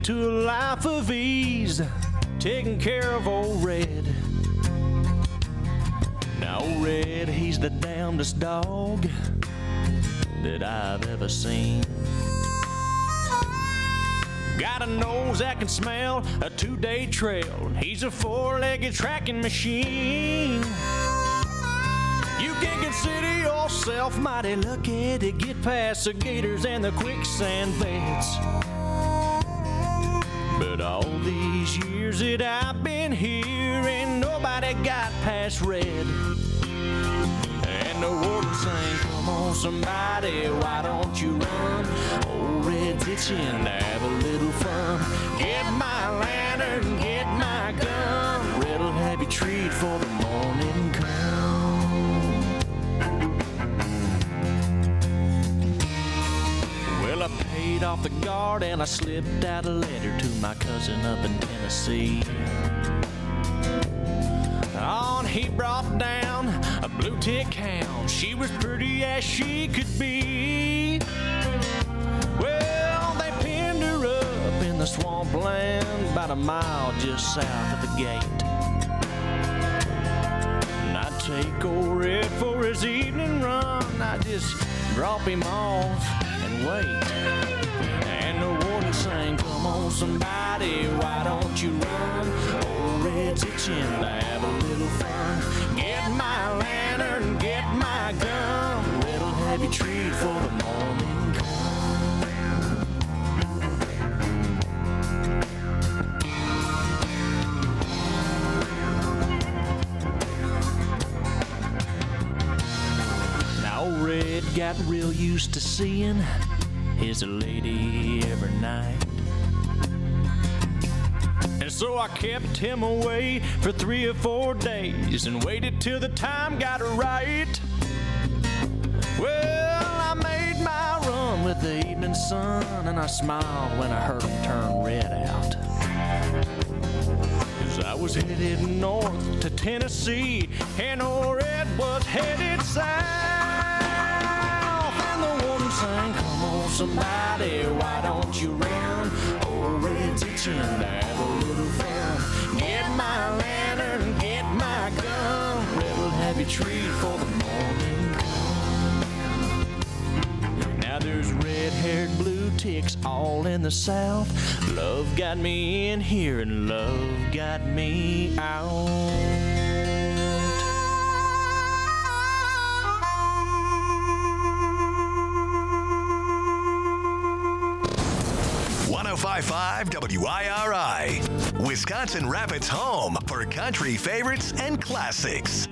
to a life of ease, taking care of old Red. Now old Red, he's the damnedest dog that I've ever seen. Got a nose that can smell a 2-day trail. He's a 4-legged tracking machine. You can consider yourself mighty lucky to get past the gators and the quicksand beds. But all these years that I've been here, ain't nobody got past Red. And the warden sang, come on somebody, why don't you run? Old Red's itching to have a little fun. Get my lantern, get my gun. Red'll have you treat for the morning come. Well, I paid off the guard and I slipped out a letter to my cousin up in Tennessee. On he brought down a blue tick hound. She was pretty as she could be. Well, they pinned her up in the swampland about a mile just south of the gate. And I'd take old Red for his evening run. I'd just drop him off and wait. And the warden sang, come on somebody, why don't you run? Old Red's itching to have a little fun. Get my lantern, get my gun. Red'll have you treat for the morning come. Now old Red got real used to seeing his lady every night. And so I kept him away for 3 or 4 days and waited till the time got right. Well, I made my run with the evening sun, and I smiled when I heard him turn Red out. 'Cause I was headed north to Tennessee, and old Red was headed south. And the woman sang, come on somebody, why don't you run? Old Red's itching to have a little fun. Get my lantern, get my gun. Red'll have you treat for the morning come. Now there's red-haired blue ticks all in the south. Love got me in here and love got me out. 105.5 WIRI, Wisconsin Rapids' home for country favorites and classics.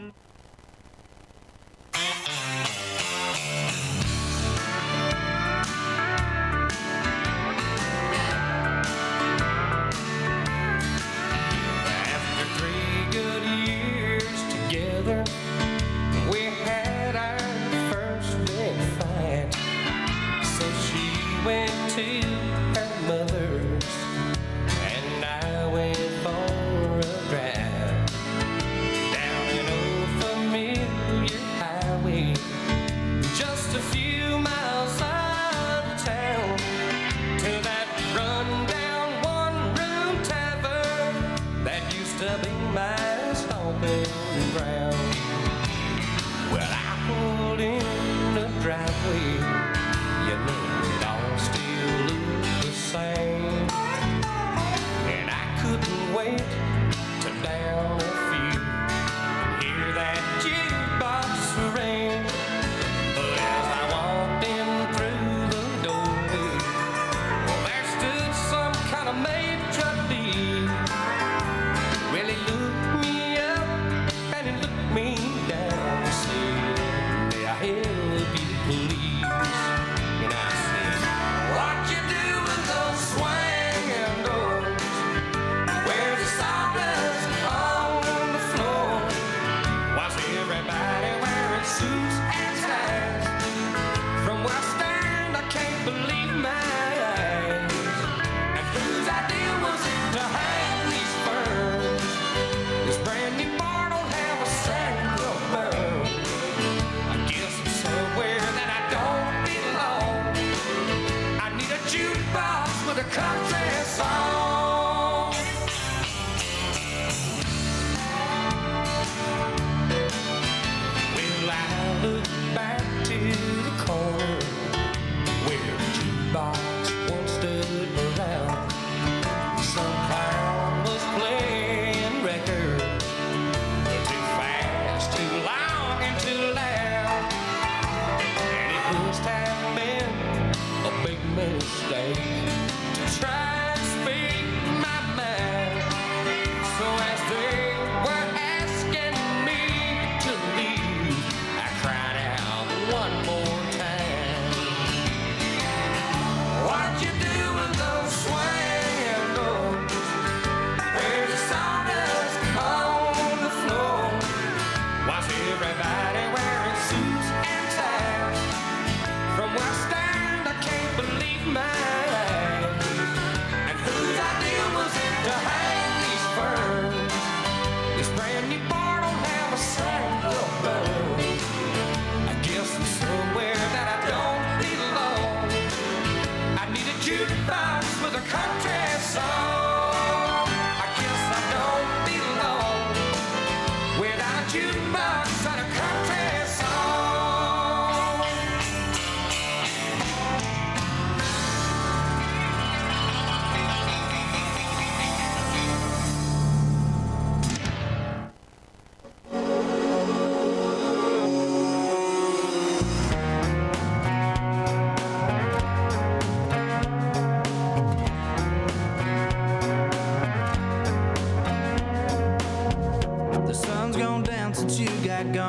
After 3 good years together, we had our first big fight. So she went to her mother's, and I went for a drive down in old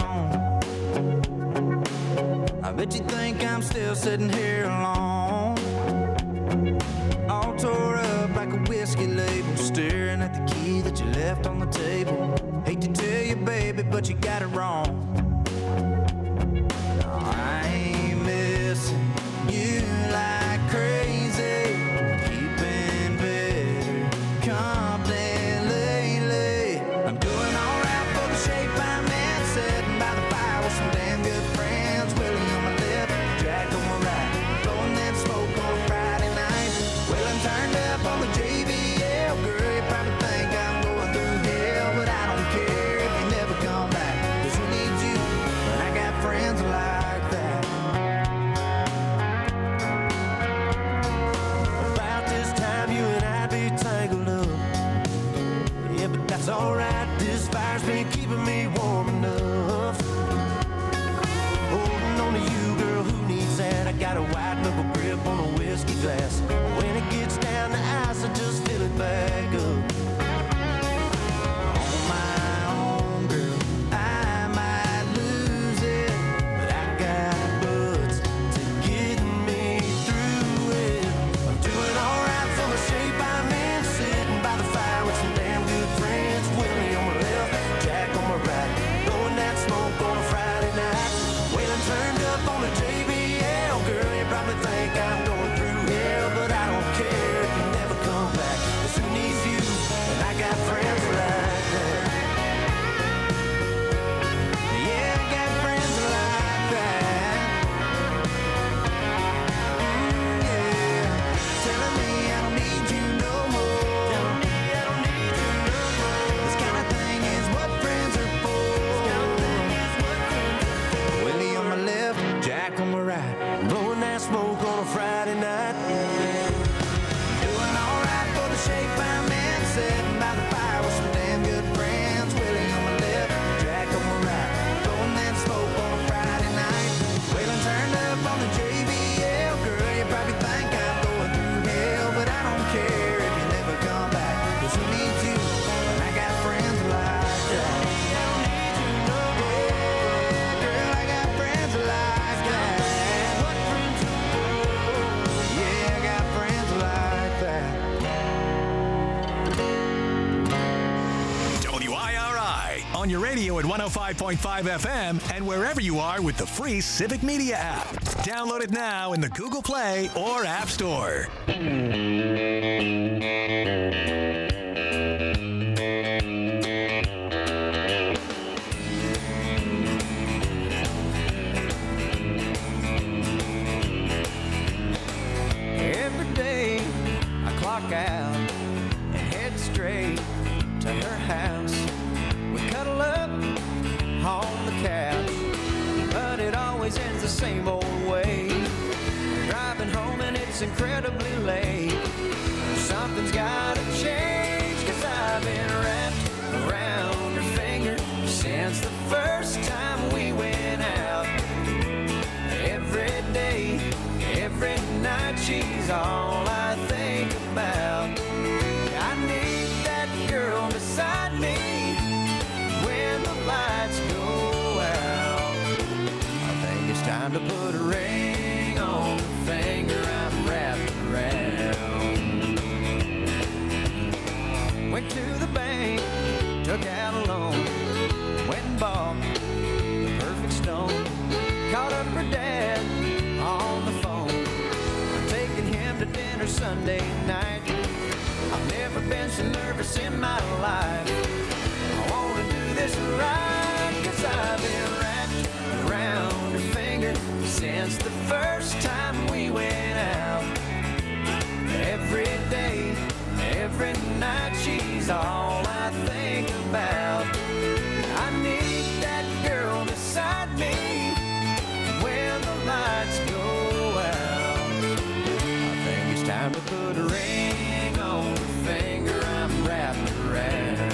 gone. I bet you think I'm still sitting here alone, all tore up like a whiskey label, staring at the key that you left on the table. Hate to tell you, baby, but you got it wrong. No, I ain't missing you like crazy, keeping better company lately. I'm doing alright for the shape I'm in, sitting by the fire with some damn good friends. Willie on my left, Jack on my right, blowing that smoke on a Friday night. Well, I'm turned up on the JBL, girl, you probably think I'm going through hell, but I don't care if you never come back, 'cause who needs you when I got friends like that? About this time you and I'd be tangled up. Yeah, but that's alright, this fire's been keeping me warm enough. Holding on to you, girl, who needs that? I got a white knuckle grip on a whiskey glass. When it gets down to ice, I just fill it back up. On my own, girl, I might lose it, but I got buds to get me through it. I'm doing alright for the shape I'm in, sitting by the fire with some damn good friends. Willie on my left, Jack on my right, blowing that smoke on a Friday night. Wailing turned up on the JBL, girl, you probably think I'm going through hell, but I don't care if you never come back, 'cause who needs you when I got friends like that? Yeah, I got friends like that. Yeah, telling me I don't need you no more. Telling me I don't need you no more. This kind of thing is what friends are for. Willie on my left, Jack on my right, Blowing that smoke on a Friday night. doing alright for the shape I'm in, sitting by the fire with some damn good friends. Willie on my left, Jack on my right, blowing that smoke on a Friday night. Wailing turned up on the JBL, girl, you probably think I'm going through hell, but I don't care if you never come back, 'cause who needs you when I got friends like that? I don't need you no more. Girl, I got friends like that. What friends are for? Yeah, I got friends like that. WIRI on your radio at 105.5 FM and wherever you are with the free Civic Media app. Download it now in the Google Play or App Store. Every day I clock out and head straight to her house. We cuddle up on the couch, but it always ends the same old way. Driving home and it's incredibly late. Something's gotta change, 'cause I've been wrapped around her finger since the first time we went out. Every day, every night, she's all I think about. I need that girl beside me when the lights go out. I think it's time to put a ring on the finger I'm wrapped around. Went to the bank, took out a loan, went and bought the perfect stone. Called up her dad on the phone, I'm taking him to dinner Sunday night. I've never been so nervous in my life. I want to do this right, 'cause I've been wrapped around her finger since the first time we went out. Every day, every night, she's all I think about. I need that girl beside me when the lights go out. I think it's time to put a ring on the finger I'm wrapped around.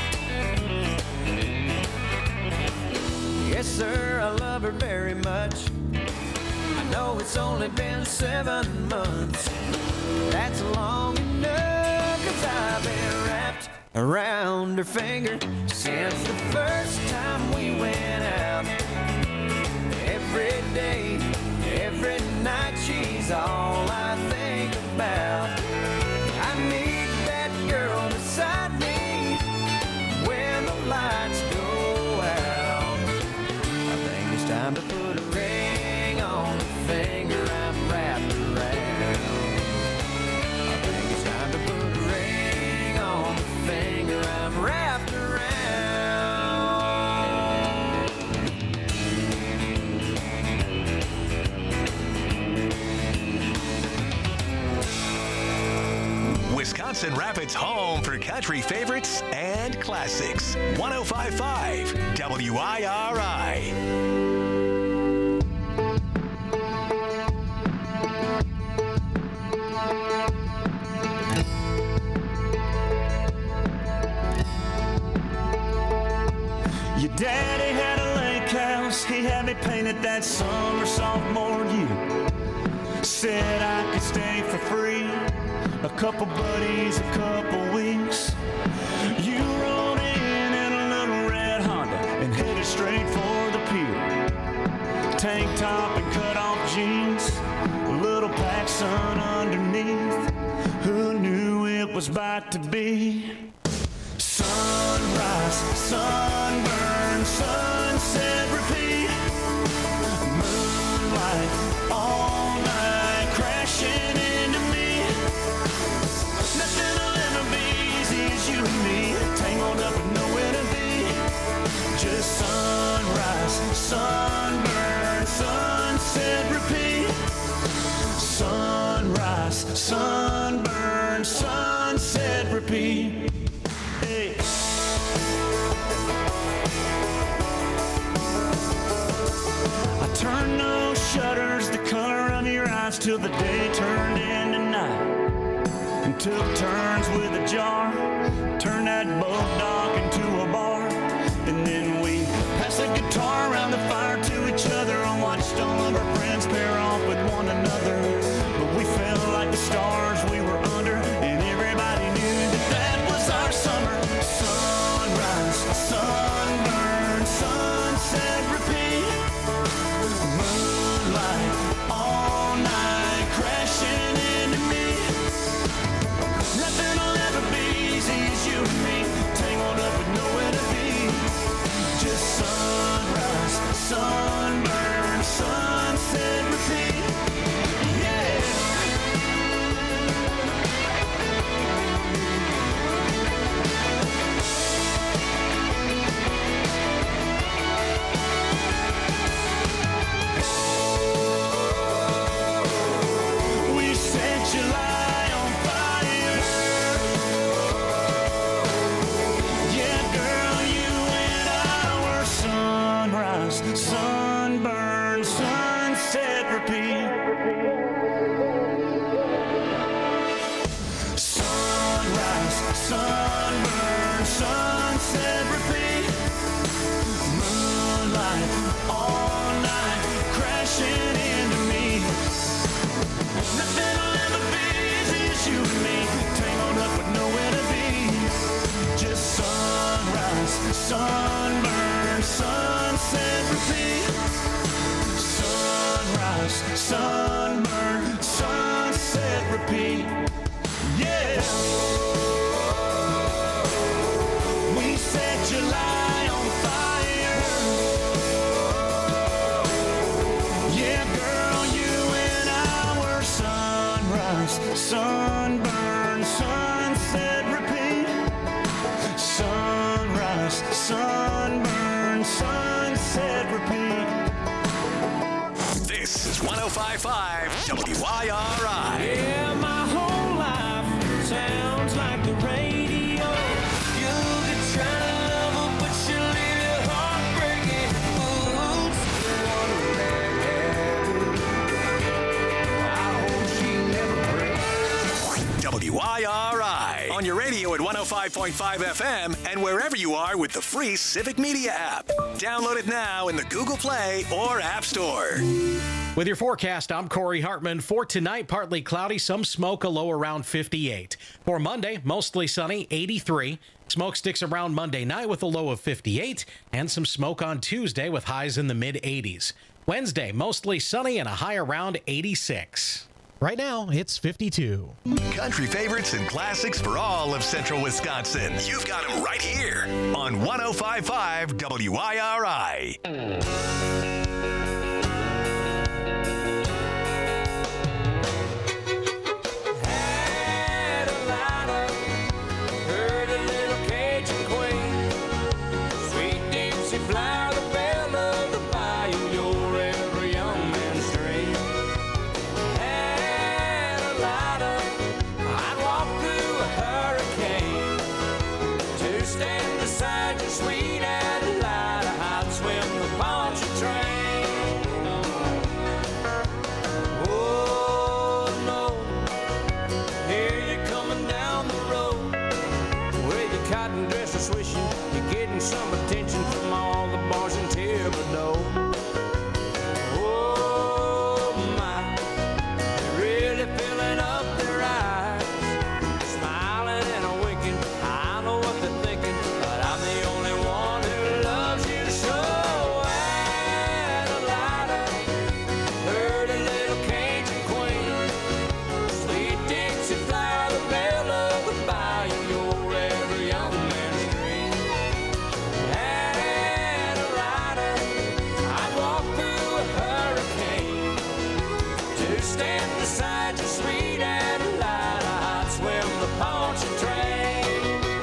Yes, sir, I love her very much. know it's only been 7 months. That's long enough, 'cause I've been wrapped around her finger since the first time we went out. Every day, every night, she's all I think about. I need that girl beside me when the lights go out. I think it's time to put a ring on the finger I'm wrapped around. I think it's time to put a ring on the finger I'm wrapped around. Wisconsin Rapids' home for country favorites and classics. 105.5 WIRI. Your daddy had a lake house, he had me painted that summer sophomore year. Said I could stay for free, a couple buddies, a couple weeks. You rolled in a little red Honda and headed straight for the pier. Tank top and cut off jeans, a little PacSun underneath. Who knew it was about to be sunrise, sunburn, sunset, repeat. Moonlight all night crashing into me. Nothing will ever be easy as you and me, tangled up with nowhere to be. Just sunrise, sunburn, sunset, repeat. Sunrise, sunburn, sunset, repeat. Hey. I turned those shutters the color of your eyes till the day turned into night, and took turns with a jar, turned that bulldog into a bar, and then we passed the guitar around the fire to each other and watched all of our friends pair off with one another. But we felt like the stars we were under, and everybody knew that that was our summer. Sunrise, sunburn, sunset, repeat. Moonlight all night crashing into me. Nothing will ever be easy as you and me, tangled up with nowhere to be. Just sunrise, sunburn, sunset, repeat. Yeah. We set July on fire. Yeah, girl, you and I were sunrise, sunburn, sunset, repeat. Sunrise, sunburn, sunset, repeat. Moonlight all night crashing into me. Nothing will ever be easy as you and me, tangled up with nowhere to be. Just sunrise, sunburn, sunset, repeat. Sunrise, sunburn, sunset, repeat. Yeah. We set July on fire. Yeah, girl, you and I were sunrise, sunburn, sunset, repeat. Sunrise, sunburn, sunset, repeat. This is 105.5 WIRI. Yeah, my whole life sounds like the radio. You'll be trying to love her, but she'll leave your heart breaking. Oops, I hope she never breaks. WIRI. On your radio at 105.5 105.5 FM and wherever you are with the free Civic Media app. Download it now in the Google Play or App Store. With your forecast, I'm Corey Hartman. For tonight, partly cloudy, some smoke, a low around 58. For Monday, mostly sunny, 83. Smoke sticks around Monday night with a low of 58, and some smoke on Tuesday with highs in the mid-80s. Wednesday, mostly sunny and a high around 86. Right now, it's 52. Country favorites and classics for all of central Wisconsin. You've got them right here on 105.5 WIRI. Some attention from all the bars in Thibodeau. Oh my, they're really filling up their eyes, smiling and winking. I know what they're thinking, but I'm the only one who loves you so. Adelina, pretty little Cajun queen, sweet Dixie flower, the belle of the bayou, you're every young man's dream. Stand beside you, sweet Adelina, I'd swim the Pontchartrain.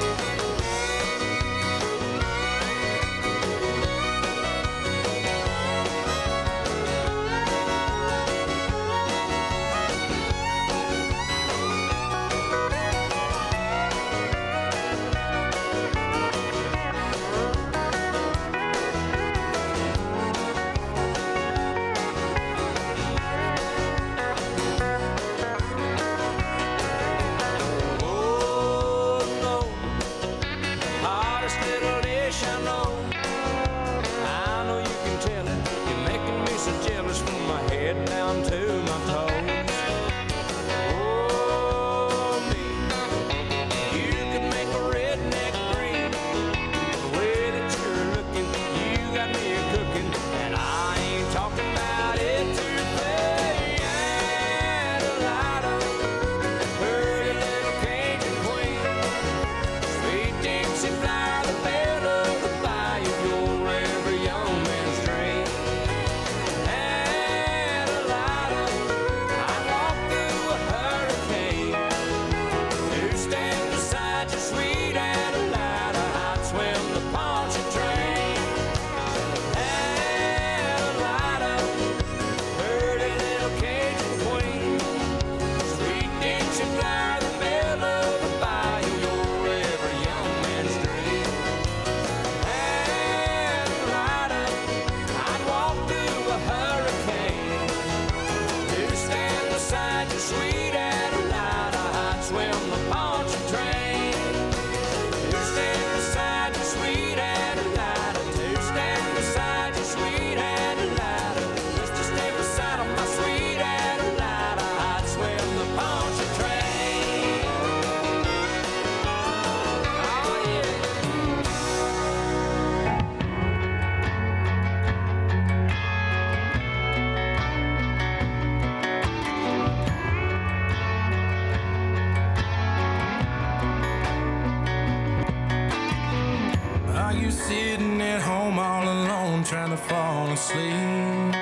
Trying to fall asleep?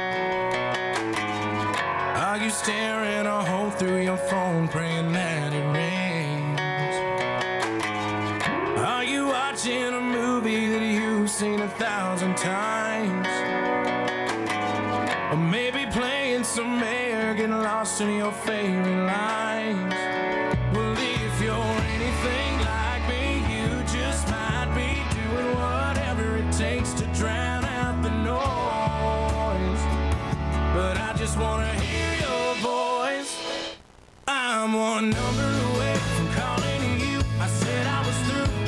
Are you staring a hole through your phone, praying that it rains? Are you watching a movie that you've seen 1,000 times? Or maybe playing some air, getting lost in your favorite lines? Well, if you're anything like me, you just might be doing whatever it takes to drown out the noise. But I just wanna hear your voice. I'm one number away from calling you. I said I was through.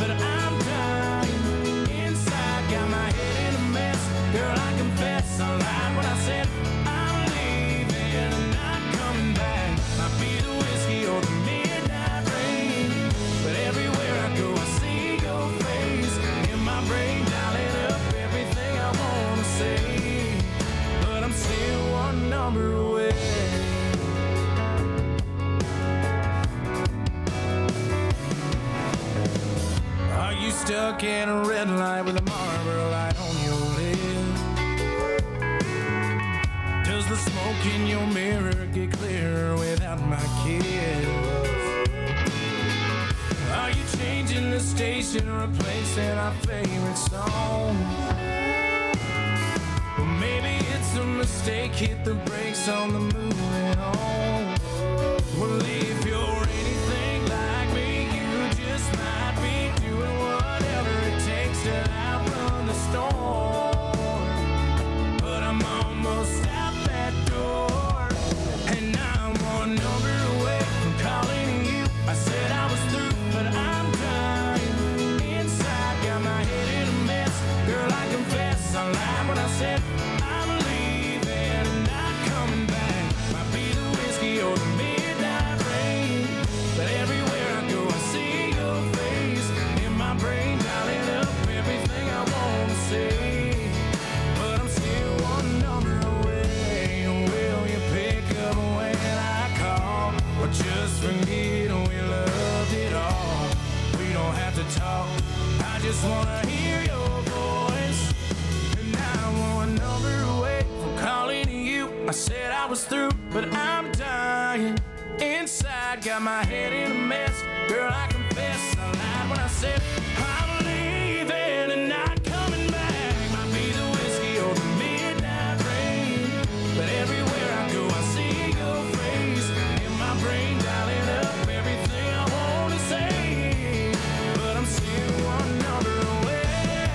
you stuck at a red light with a Marlboro light on your lip? Does the smoke in your mirror get clearer without my kiss? Are you changing the station, replacing our favorite song? Well, maybe it's a mistake, hit the brakes on the moving on. Well, if you're anything like me, you just might be doing whatever it takes to outrun the storm. But I'm almost out that door, and I'm one number away from calling you. I said I was through, but I'm dying inside, got my head in a mess. Girl, I confess, I lied when I said I'm leaving and not coming back. Might be the whiskey or the midnight rain, but everywhere I go I see your face in my brain, dialing up everything I want to say. But I'm still one number away. Will you pick up when I call, or just forget we loved it all? We don't have to talk, I just wanna hear your voice. And I'm one number away from calling you. I said I was through, but I'm dying inside, got my head in a mess. Girl, I confess, I lied when I said I'm leaving and not coming back. Might be the whiskey or the midnight rain, but everywhere I go I see your face in my brain, dialing up everything I want to say. But I'm still one number away,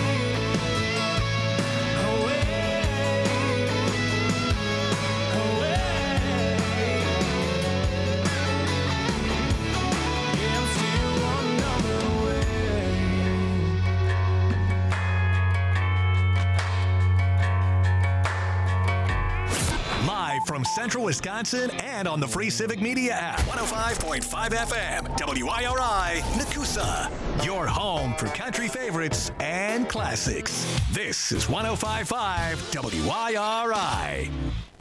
away, away. Yeah, I'm still one number away. Live from Central Wisconsin and on the free Civic Media app. 105.5 FM, WIRI, Nakusa. Your home for country favorites and classics. This is 105.5 WIRI.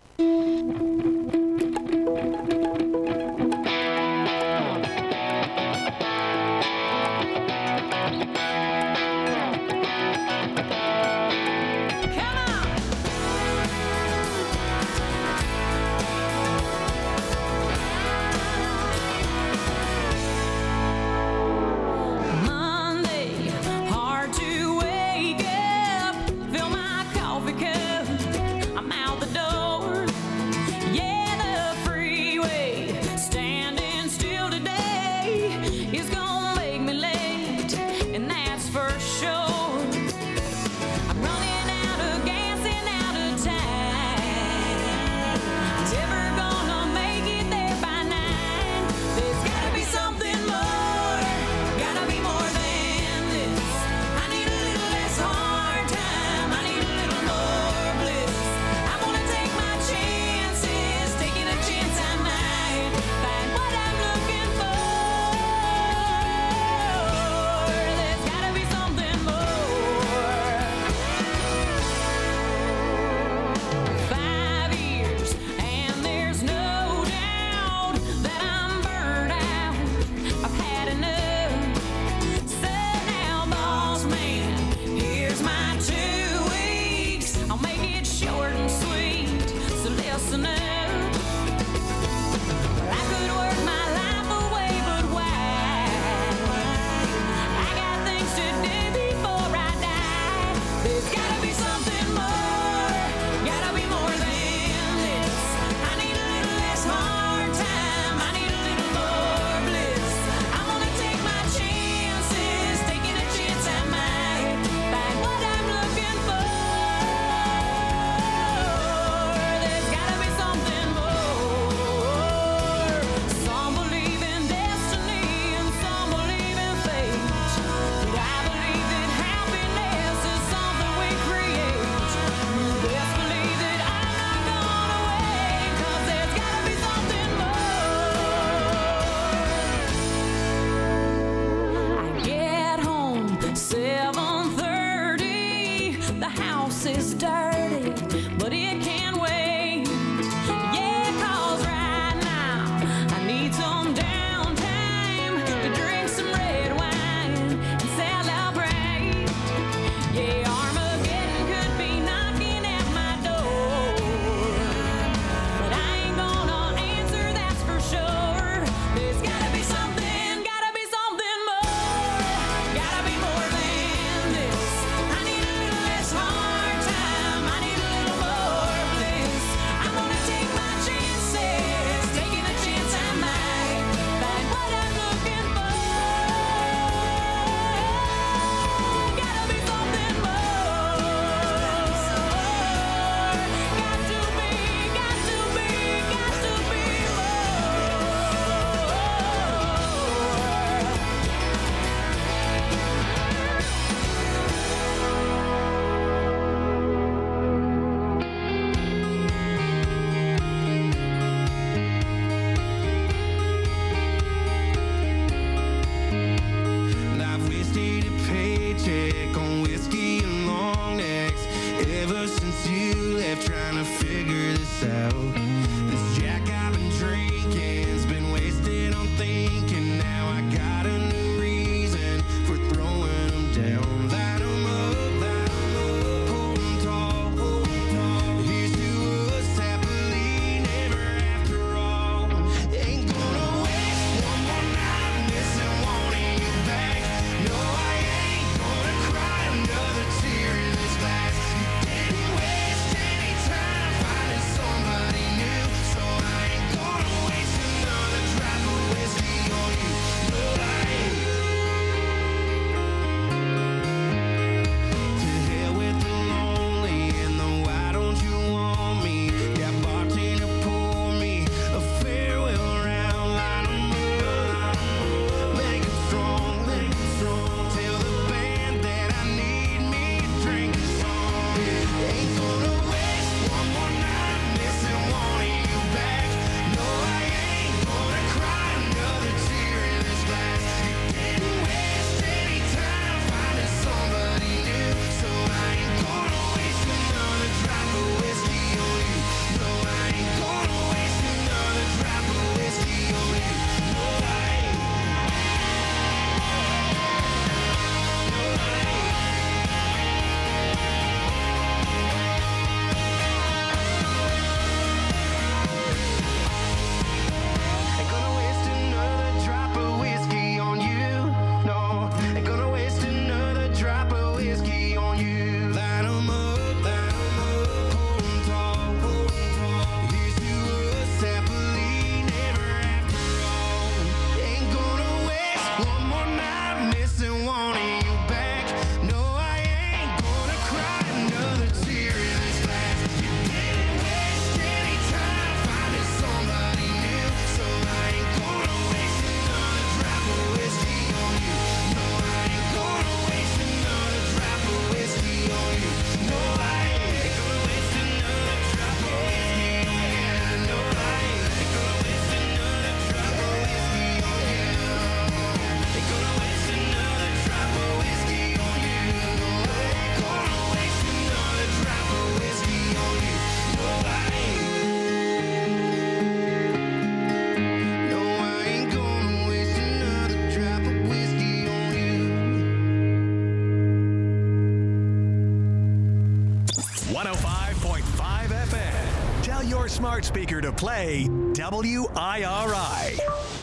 Monday, hard to wake up, fill my coffee cup, I'm out the door. Yeah, the freeway, standing still today is gonna make me late, and that's for sure. I'm running out of gas and out of time. Never gonna make it there by 9. There's gotta be something more, gotta be more than this. I need a little less hard time, I need a little more bliss. I'm gonna take my chances, taking a chance I might find what I'm looking for. There's gotta be something more. 105.5 FM. Tell your smart speaker to play WIRI.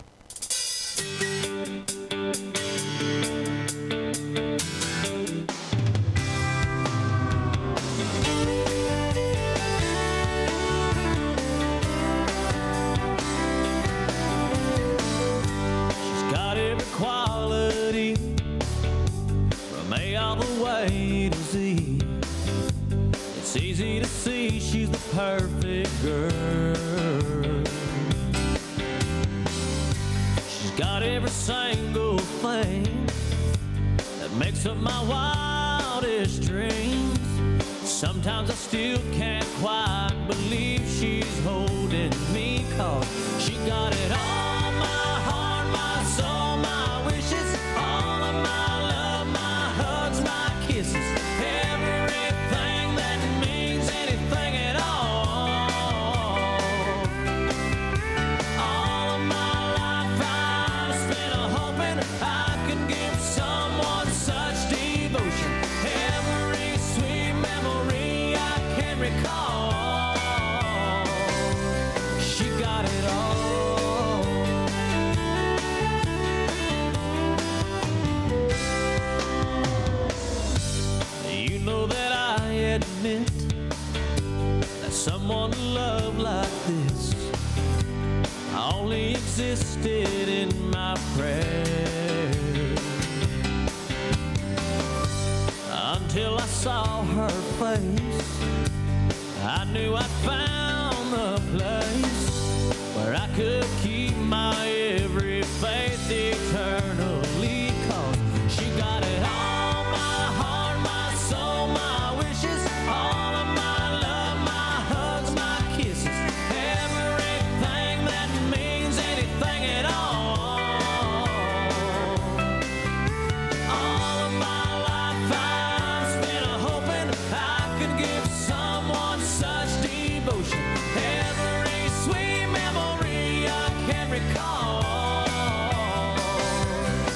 Quality from A all the way to Z. It's easy to see she's the perfect girl. She's got every single thing that makes up my wildest dreams. Sometimes I still can't quite believe she's holding me, 'cause she got it all, my heart, my soul, my wishes, all of my love, my hugs, my kisses, everything that means anything at all. All of my life I've spent hoping I could give someone such devotion. Every sweet memory I can recall, she got it all. You know that I admit that someone to love like this only existed in my prayers, until I saw her face. I knew I'd found the place where I could keep my every faith eternally, 'cause she got it all, my heart, my soul, my wishes, all of my love, my hugs, my kisses, everything that means anything at all. All of my life I've spent hoping I could give someone such devotion. Every sweet memory I can recall,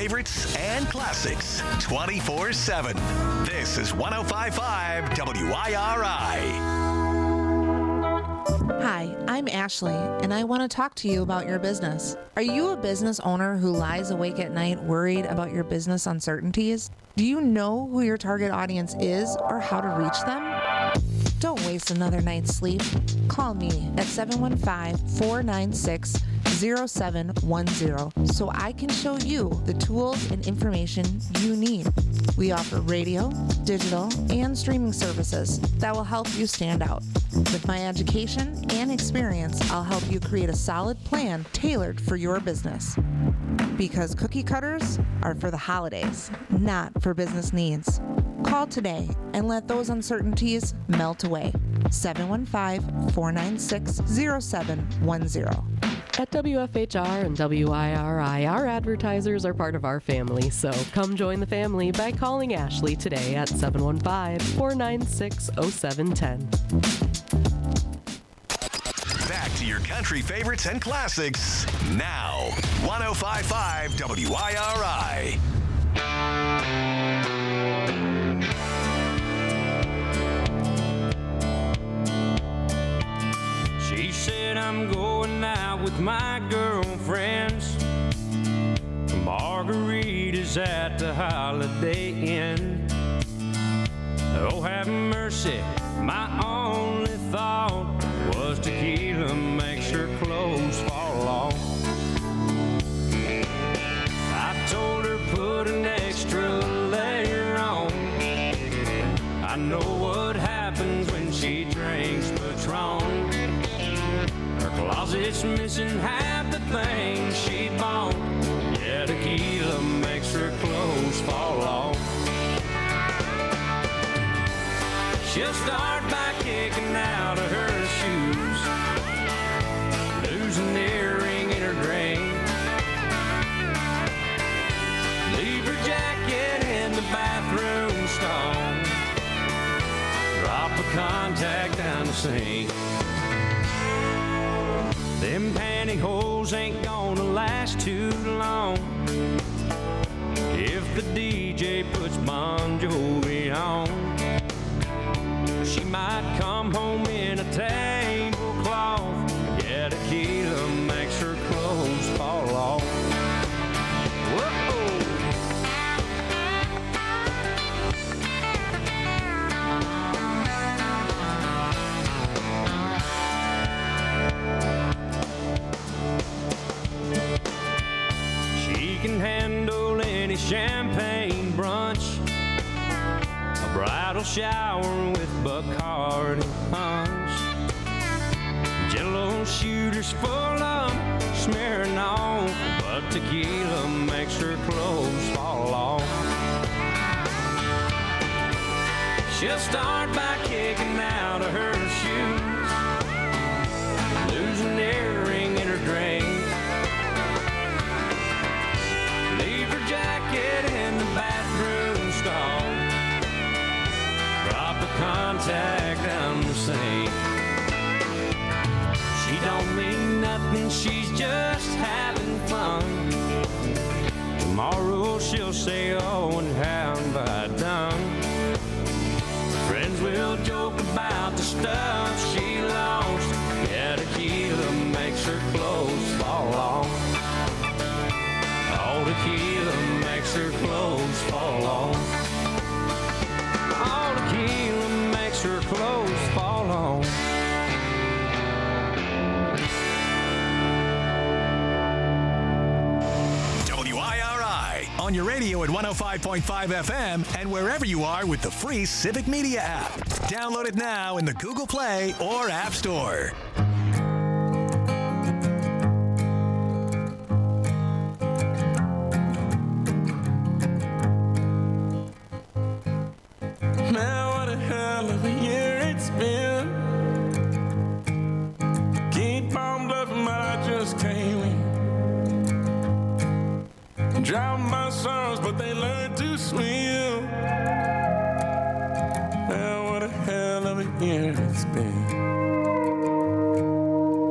favorites and classics 24/7. This is 105.5 WIRI. Hi, I'm Ashley, and I want to talk to you about your business. Are you a business owner who lies awake at night worried about your business uncertainties? Do you know who your target audience is or how to reach them? Don't waste another night's sleep. Call me at 715-496-0710 so I can show you the tools and information you need. We offer radio, digital, and streaming services that will help you stand out. With my education and experience, I'll help you create a solid plan tailored for your business. Because cookie cutters are for the holidays, not for business needs. Call today and let those uncertainties melt away. 715-496-0710. At WFHR and WIRI, our advertisers are part of our family, so come join the family by calling Ashley today at 715-496-0710. Back to your country favorites and classics now. 105.5 WIRI. She said I'm going out with my girlfriends. Margaritas at the Holiday Inn. Oh, have mercy, my only thought was tequila makes her clothes fall off. I told her put an extra layer on. I know what happens when she drinks Patron. Her closet's missing half the things she bought. Yeah, tequila makes her clothes fall off. She'll start by kicking out of her shoes, lose an earring in her drink, leave her jacket in the bathroom stall, drop a contact down the sink. Them pantyhose ain't gonna last too long if the DJ puts Bon Jovi on. She might come home in a tablecloth. Yeah, tequila makes her clothes fall off. Whoa! She can handle any champagne brunch, a bridal shower with Bacardi punch, Jello shooters full of smearing off, but tequila makes her clothes fall off. She'll start by kicking out of her shoes, lose an earring in her drink, leave her jacket in the bathroom stall, drop a contact down the sink. She don't mean nothing, she's just having fun. Tomorrow she'll say, oh, and how have I done? Friends will joke about the stuff she lost. Yeah, tequila makes her clothes fall off. Oh, tequila makes her clothes fall off. Oh, tequila makes her clothes fall off. WIRI on your radio at 105.5 FM and wherever you are with the free Civic Media app. Download it now in the Google Play or App Store. Man, what a hell of a year it's been. Keep on bluffing, but I just can't win. Drown my sons, but they learn to swim. Man, what a hell of a year it's been.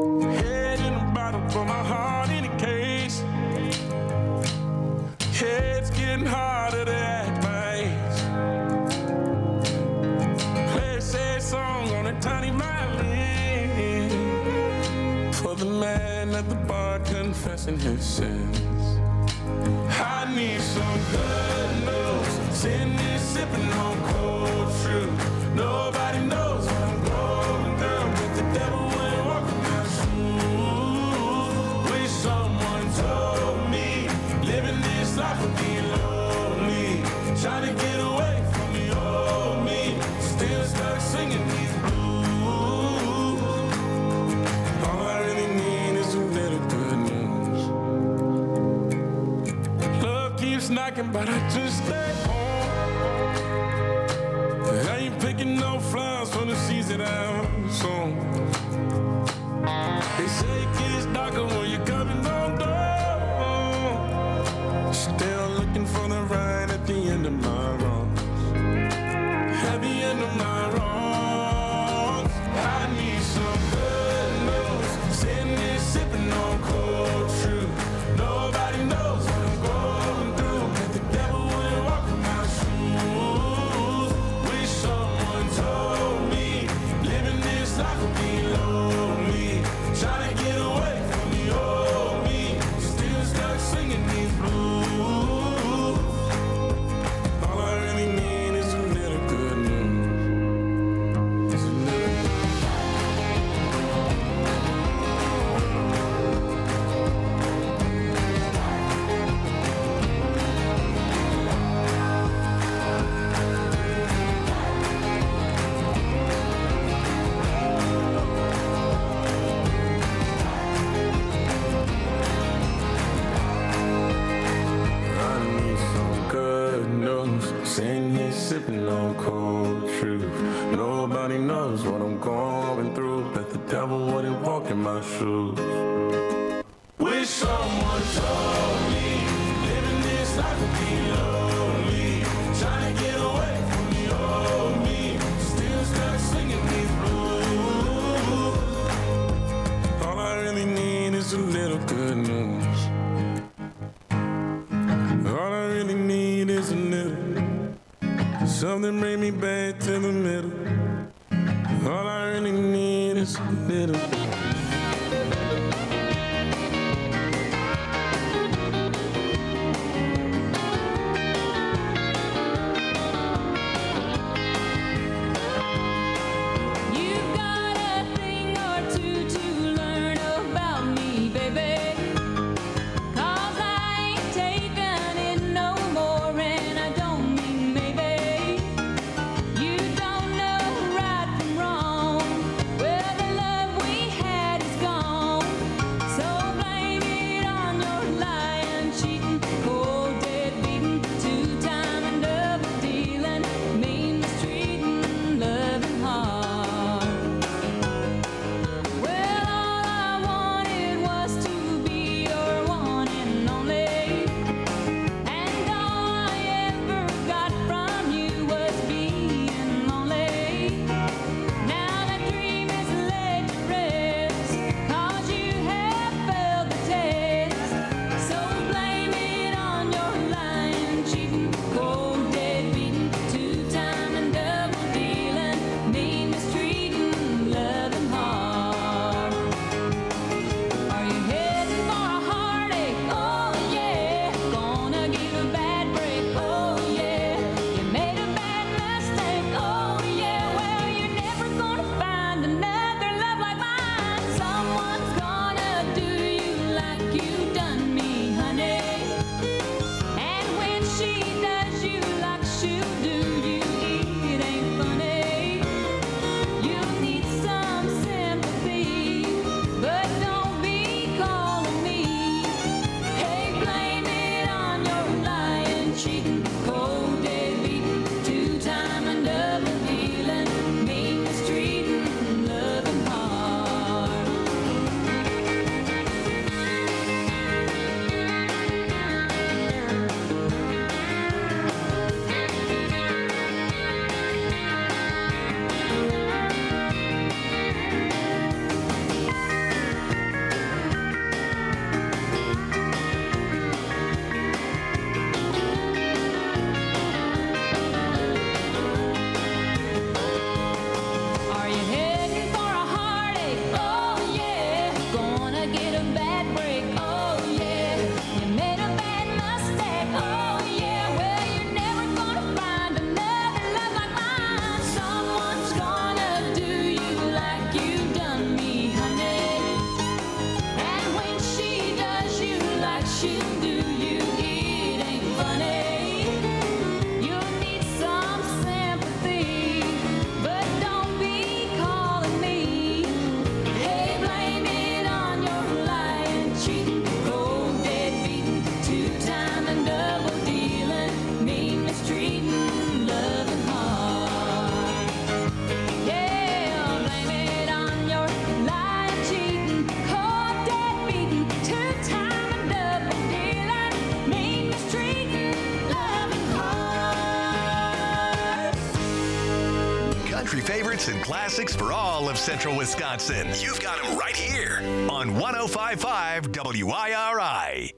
Head in the bottom, put my heart in a case. Head at the bar confessing his sins. I need some good news. Sitting here sipping on cold truth. Nobody knows what I'm going through, but the devil ain't walking my shoes. Wish someone told me living this life would be lonely. Trying to get away from the old me. Still stuck singing these blues. All I really need is a little good news. Love keeps knocking, but I just stay home. I ain't picking no flowers from the seeds that I'm sown. They say it gets darker when you're coming on door. Still looking for the right at the end of my wrongs. At the end of my wrongs, I need some good news. Sitting there sipping on cold truth. Nobody knows what I'm going through, but the devil ain't walking my shoes. Wish someone told me living this life would be lonely. Trying to get away from the old me. Still stuck singing these blues. All I really need is a little good news. Is a little I need some good news. Sitting here sipping on cold truth. Nobody knows what I'm going through, but the devil wouldn't walk in my shoes. Wish someone told me living this life would be lonely. Trying to get away from the old me. Still stuck singing these blues. All I really need is a little good news. All I really need is a little. Something bring me back to the middle. All I really need is a little. You've got a thing or two to learn about me, baby. 'Cause I ain't taking it no more, and I don't mean maybe. You don't know right from wrong. Well, the love we country favorites and classics for all of central Wisconsin. You've got them right here on 105.5 WIRI.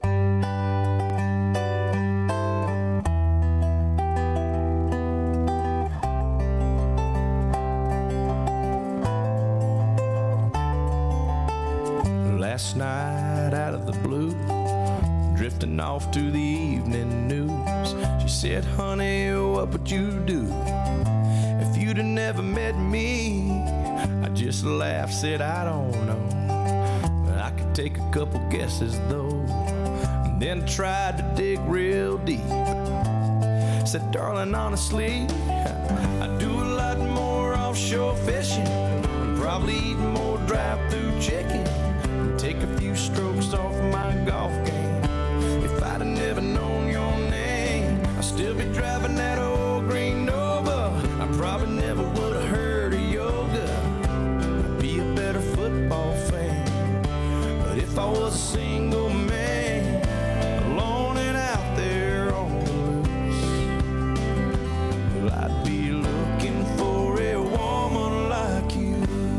Last night out of the blue, drifting off to the evening news, she said, honey, what would you do if you'd have never met me? I just laughed, said, I don't know, but I could take a couple guesses though. And then tried to dig real deep. Said, darling, honestly, I do a lot more offshore fishing, probably eat more drive-through chicken, take a few strokes off my golf game. If I'd have never known your name, I'd still be driving that old green Nova. I probably never would have heard of yoga. I'd be a better football fan. But if I was a single man, alone and out there on the loose, well, I'd be looking for a woman like you.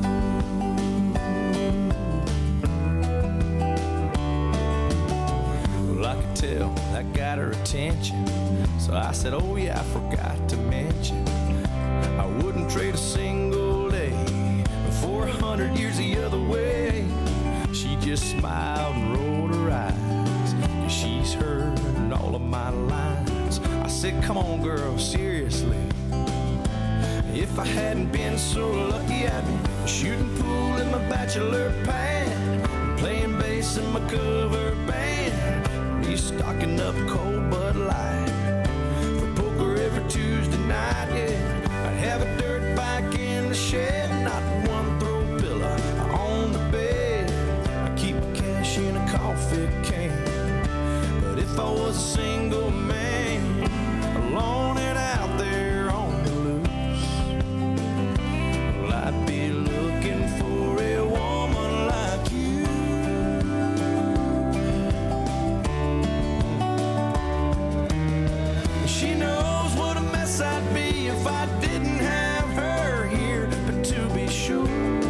Tell that got her attention, so I said, oh yeah, I forgot to mention, I wouldn't trade a single day for 100 years the other way. She just smiled and rolled her eyes, 'cause she's heard all of my lines. I said, come on girl, seriously, if I hadn't been so lucky, I'd be shooting pool in my bachelor pad, playing bass in my cover band, stocking up cold Bud Light for poker every Tuesday night, yeah. I'd have a dirt bike in the shed, not one throw pillow on the bed. I keep cash in a coffee can. But if I was a single man, alone and out there on the loose, well, I'd be looking for a woman like you. She knows what a mess I'd be if I didn't have her here. But to be sure,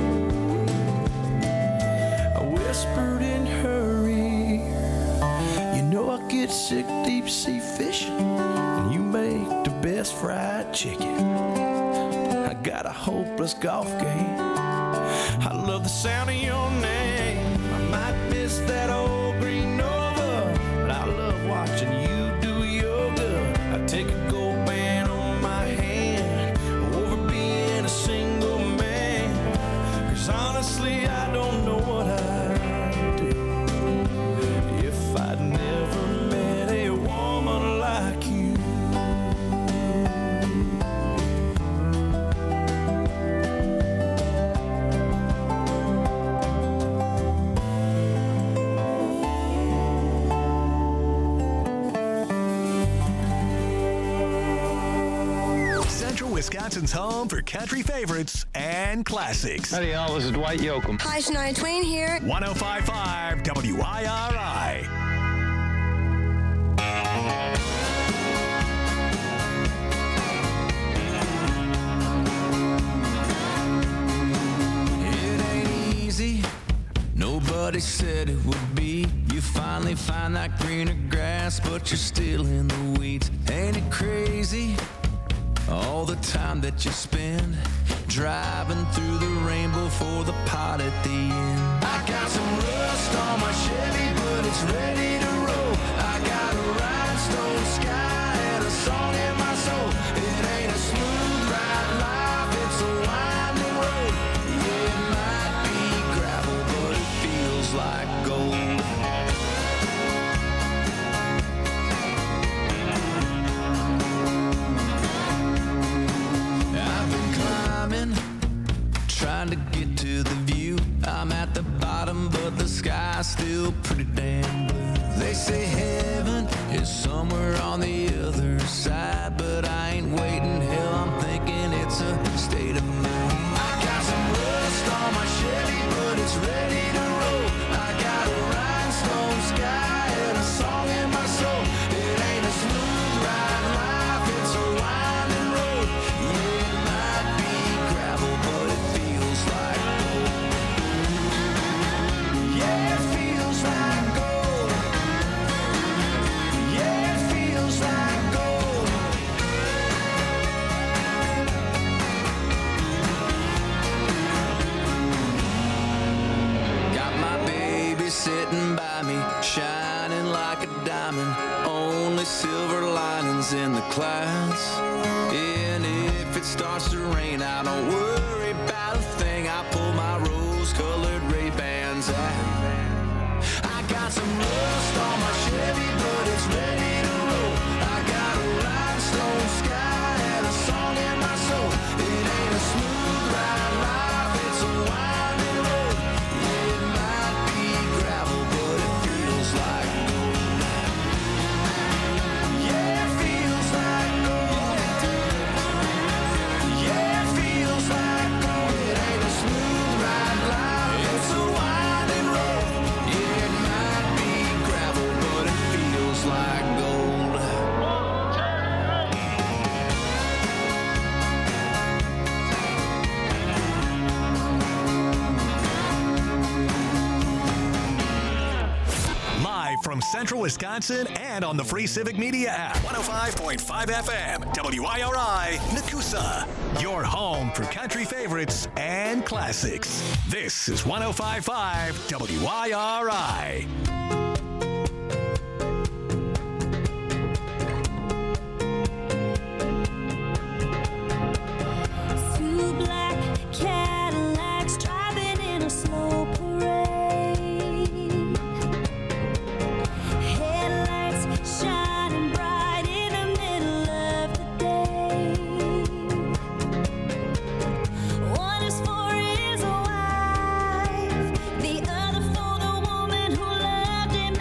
I whispered in her ear, you know I get sick deep sea fishing, and you make the best fried chicken. I got a hopeless golf game. I love the sound of your name. I might miss that old green Nova, but I love watching you do yoga. I take a gold band on my hand over being a single man, 'cause honestly I don't know what I'd do if I'd never met a woman like you. Wisconsin's home for country favorites and classics. Howdy, y'all. This is Dwight Yoakam. Hi, Shania Twain here. 105.5 WIRI. It ain't easy. Nobody said it would be. You finally find that greener grass, but you're still in the weeds. Ain't it crazy? All the time that you spend driving through the rainbow for the pot at the end. I got some rust on my Chevy, but it's ready to roll. I got a rhinestone sky and a song in my soul. It ain't a smooth ride life, it's a winding road. Yeah, it might be gravel, but it feels like gold. Trying to get to the view. I'm at the bottom, but the sky's still pretty damn blue. They diamond, only silver linings in the clouds. And if it starts to rain, I don't worry about a thing. I pull my rose-colored Ray-Bans out. I got some rust on my Chevy, but it's ready to roll. I got a rhinestone sky and a song in my soul. It ain't a smooth ride life, it's a winding road. Yeah, it might be gravel, but it feels like gold. Yeah, it feels like gold. Yeah, it feels like gold. It ain't a smooth ride life, it's a winding road. Yeah, it might be gravel, but it feels like gold. Live from Central Wisconsin and on the Free Civic Media app. 105.5 FM, WIRI, Nakusa. Your home for country favorites and classics. This is 105.5 WIRI. Two black Cadillacs driving in a slow parade. Headlights shining bright in the middle of the day. One is for his wife, the other for the woman who loved him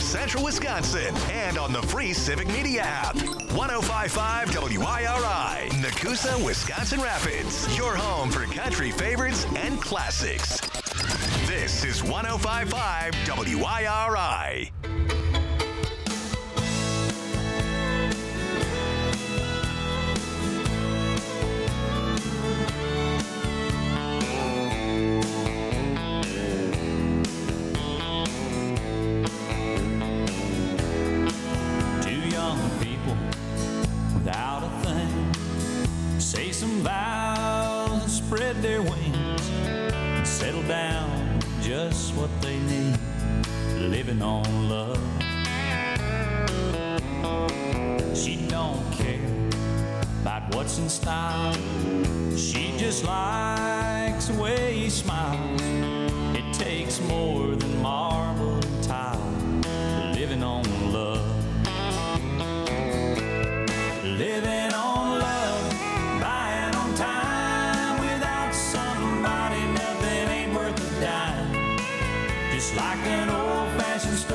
Central Wisconsin and on the free Civic Media app. 105.5 WIRI, Nakusa, Wisconsin Rapids. Your home for country favorites and classics. This is 105.5 WIRI. Without a thing, say some vows and spread their wings, and settle down just what they need, living on love. She don't care about what's in style, she just likes the way he smiles. It takes more than marble and tile, living on love. Living on love, buying on time. Without somebody, nothing ain't worth a dime. Just like an old-fashioned store.